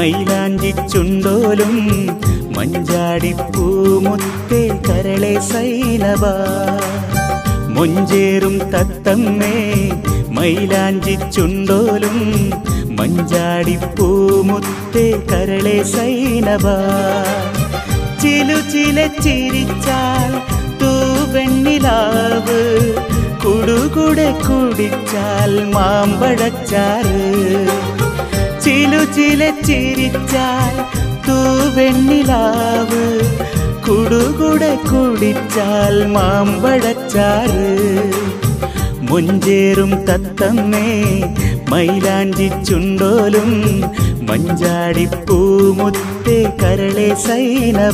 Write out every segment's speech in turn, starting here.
മൈലാഞ്ചി ചുണ്ടോലും മഞ്ചാടിപ്പൂമുത്തേ കരളെ സൈനബ മൊഞ്ചേറും തത്തമ്മേ മൈലാഞ്ചി ചുണ്ടോലും മഞ്ചാടിപ്പൂമുത്തേ കരളെ സൈനബ ചിലു ചില ചിരിച്ചാൽ തൂവെണ്ണിലാവ് കുടുകുടെ കുടിച്ചാൽ മാമ്പഴച്ചാറ് ചിലു ചില ചിരിച്ചാൽ തൂവെണ്ണിലാവ് കുടുകുടെ കുടിച്ചാൽ മാമ്പഴച്ചാറ് മൊഞ്ചേറും തത്തമ്മേ മൈലാഞ്ചി ചുണ്ടോലും മഞ്ചാടിപ്പൂമുത്തേ കരളെ സൈനബ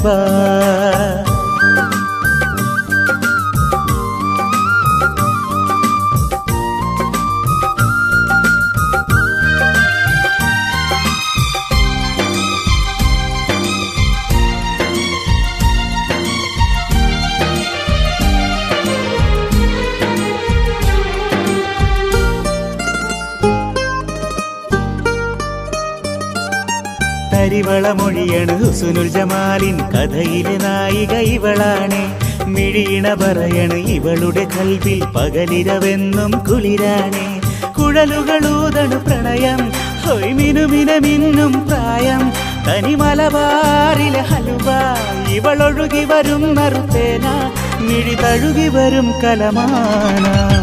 കരിവളമൊഴിയണ് ഹുസ്നുൽ ജമാലിൻ കഥയിലെ നായിക ഇവളാണ് മിഴിയിണ പറയണ് ഇവളുടെ കൽവിൽ പകലിരവെന്നും കുളിരാണ് കുഴലുകളൂതണു പ്രണയം ഹൊയ് മിനുമിനമിന്നും പ്രായം തനി മലബാറിലെ ഹലുവ ഇവളൊഴുകി വരും നറുത്തേന മിഴി തഴുകി വരും കലമാന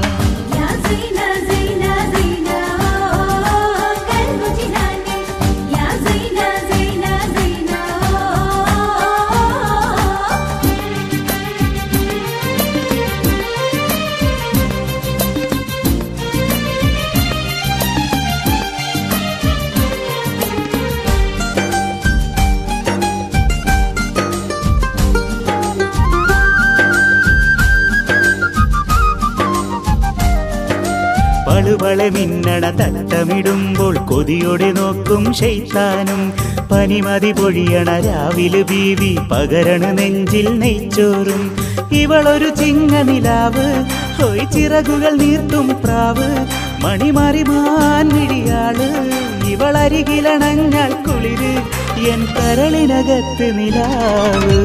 പളുവളെ മിന്നണ തട്ടമിടുമ്പോൾ കൊതിയോടെ നോക്കും ശൈത്താനും പനിമതി പൊഴിയണ രാവിലെ ബീവി പകരണ നെഞ്ചിൽ നെയ്ച്ചോറും ഇവളൊരു ചിങ്ങനിലാവ് ഹൊയ് ചിറകുകൾ നീർത്തും പ്രാവ് മണിമാറിമാൻ മിഴിയാള് ഇവളരികിലണഞ്ഞാൽ കുളിര് എൻ കരളിനകത്ത് നിലാവ്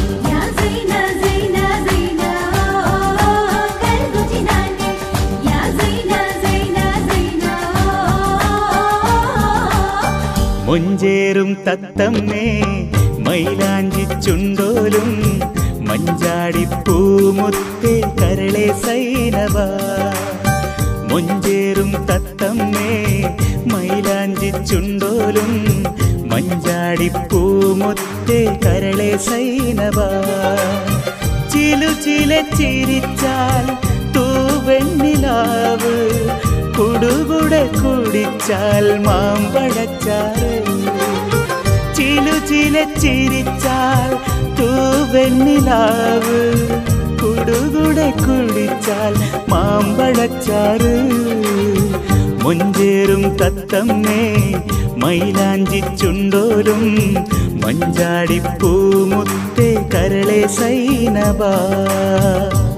മൊഞ്ചേറും തത്തമ്മേ മൈലാഞ്ചി ചുണ്ടോലും മഞ്ചാടിപ്പൂമുത്തേ കരളെ സൈനബ മൊഞ്ചേറും തത്തമ്മേ മൈലാഞ്ചി ചുണ്ടോലും മഞ്ചാടിപ്പൂമുത്തേ കരളെ സൈനബ ചിലു ചില ചിരിച്ചാൽ തൂവെണ്ണിലാവ് കുടുകുടെ കുടിച്ചാൽ മാമ്പഴച്ചാറ് ചിലു ചില ചിരിച്ചാൽ തൂവെണ്ണിലാവ് കുടുകുടെ കുടിച്ചാൽ മാമ്പഴച്ചാറ് മൊഞ്ചേറും തത്തമ്മേ മൈലാഞ്ചി ചുണ്ടോലും മഞ്ചാടിപ്പൂമുത്തേ കരളെ സൈനബ